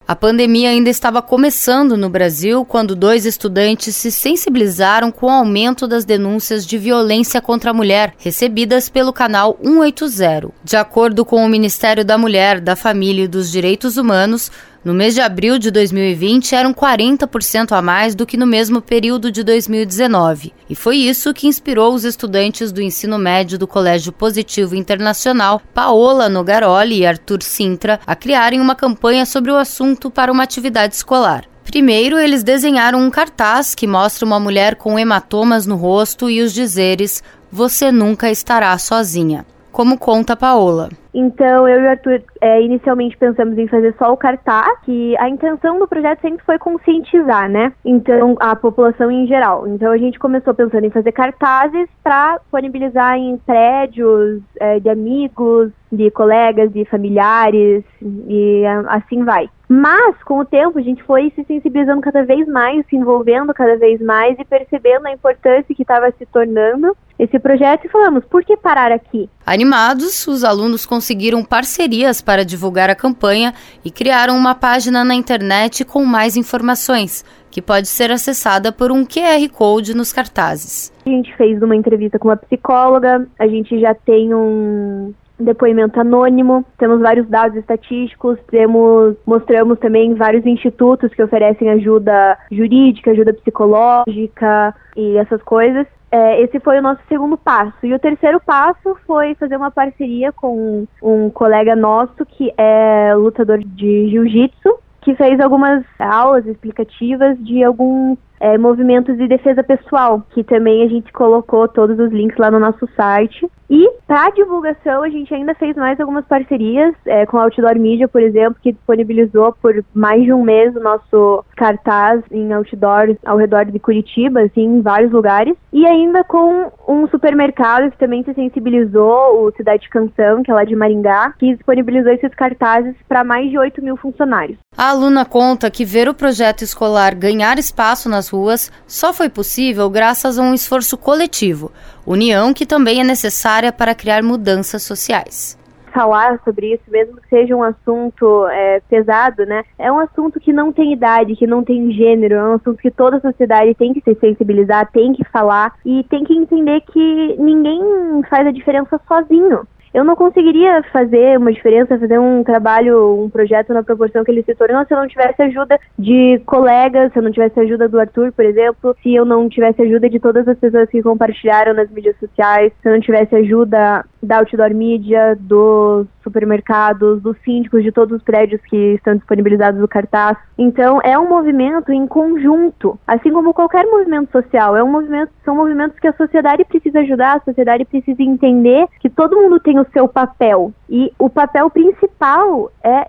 A pandemia ainda estava começando no Brasil quando 2 estudantes se sensibilizaram com o aumento das denúncias de violência contra a mulher recebidas pelo canal 180. De acordo com o Ministério da Mulher, da Família e dos Direitos Humanos, no mês de abril de 2020 eram 40% a mais do que no mesmo período de 2019. E foi isso que inspirou os estudantes do ensino médio do Colégio Positivo Internacional, Paola Nogaroli e Arthur Sintra, a criarem uma campanha sobre o assunto para uma atividade escolar. Primeiro, eles desenharam um cartaz que mostra uma mulher com hematomas no rosto e os dizeres "Você nunca estará sozinha", como conta Paola. Então, eu e o Arthur inicialmente pensamos em fazer só o cartaz, que a intenção do projeto sempre foi conscientizar, né? Então, a população em geral. Então, a gente começou pensando em fazer cartazes para disponibilizar em prédios de amigos, de colegas, de familiares, e assim vai. Mas, com o tempo, a gente foi se sensibilizando cada vez mais, se envolvendo cada vez mais e percebendo a importância que estava se tornando esse projeto e falamos, por que parar aqui? Animados, os alunos conseguiram parcerias para divulgar a campanha e criaram uma página na internet com mais informações, que pode ser acessada por um QR Code nos cartazes. A gente fez uma entrevista com uma psicóloga, a gente já tem um depoimento anônimo, temos vários dados estatísticos, mostramos também vários institutos que oferecem ajuda jurídica, ajuda psicológica e essas coisas. Esse foi o nosso segundo passo. E o terceiro passo foi fazer uma parceria com um colega nosso que é lutador de jiu-jitsu, que fez algumas aulas explicativas de alguns movimentos de defesa pessoal, que também a gente colocou todos os links lá no nosso site. E para divulgação a gente ainda fez mais algumas parcerias com a Outdoor Media, por exemplo, que disponibilizou por mais de um mês o nosso cartaz em outdoors ao redor de Curitiba, assim, em vários lugares. E ainda com um supermercado que também se sensibilizou, o Cidade Canção, que é lá de Maringá, que disponibilizou esses cartazes para mais de 8 mil funcionários. A aluna conta que ver o projeto escolar ganhar espaço nas ruas só foi possível graças a um esforço coletivo, união que também é necessária para criar mudanças sociais. Falar sobre isso, mesmo que seja um assunto pesado, né? É um assunto que não tem idade, que não tem gênero, é um assunto que toda a sociedade tem que se sensibilizar, tem que falar e tem que entender que ninguém faz a diferença sozinho. Eu não conseguiria fazer uma diferença, fazer um trabalho, um projeto na proporção que ele se tornou se eu não tivesse ajuda de colegas, se eu não tivesse ajuda do Arthur, por exemplo, se eu não tivesse ajuda de todas as pessoas que compartilharam nas mídias sociais, se eu não tivesse ajuda da Outdoor Media, dos supermercados, dos síndicos de todos os prédios que estão disponibilizados no cartaz. Então, é um movimento em conjunto, assim como qualquer movimento social. São movimentos que a sociedade precisa ajudar, a sociedade precisa entender que todo mundo tem o seu papel. E o papel principal é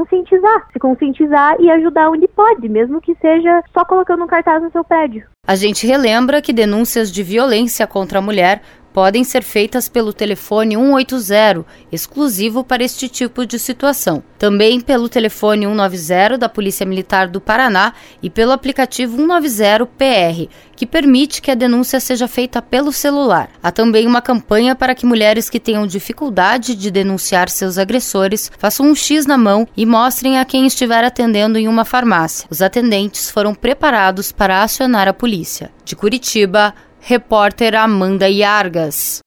se conscientizar e ajudar onde pode, mesmo que seja só colocando um cartaz no seu prédio. A gente relembra que denúncias de violência contra a mulher podem ser feitas pelo telefone 180, exclusivo para este tipo de situação. Também pelo telefone 190 da Polícia Militar do Paraná e pelo aplicativo 190PR, que permite que a denúncia seja feita pelo celular. Há também uma campanha para que mulheres que tenham dificuldade de denunciar seus agressores façam um X na mão e mostrem a quem estiver atendendo em uma farmácia. Os atendentes foram preparados para acionar a polícia. De Curitiba, repórter Amanda Iargas.